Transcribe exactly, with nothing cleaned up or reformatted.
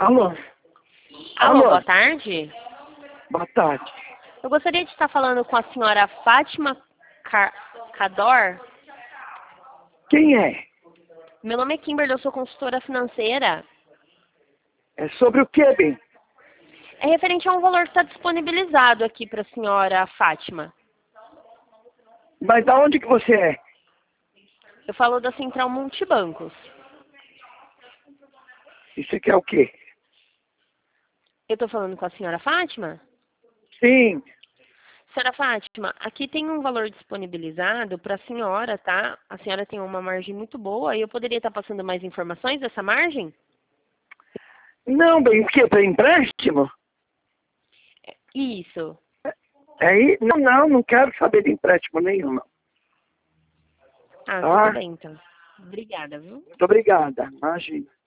Alô? Alô, Alô? boa tarde. Boa tarde. Eu gostaria de estar falando com a senhora Fátima Car... Cador. Quem é? Meu nome é Kimberly, eu sou consultora financeira. É sobre o que, bem? É referente a um valor que está disponibilizado aqui para a senhora Fátima. Mas da onde que você é? Eu falo da Central Multibancos. Isso aqui é o quê? Eu estou falando com a senhora Fátima? Sim. Senhora Fátima, aqui tem um valor disponibilizado para a senhora, tá? A senhora tem uma margem muito boa e eu poderia estar passando mais informações dessa margem? Não, bem, o quê? Para empréstimo? Isso. Aí, não, não, não quero saber de empréstimo nenhum, não. Ah, Tá? tudo bem então. Obrigada, viu? Muito obrigada. Imagina.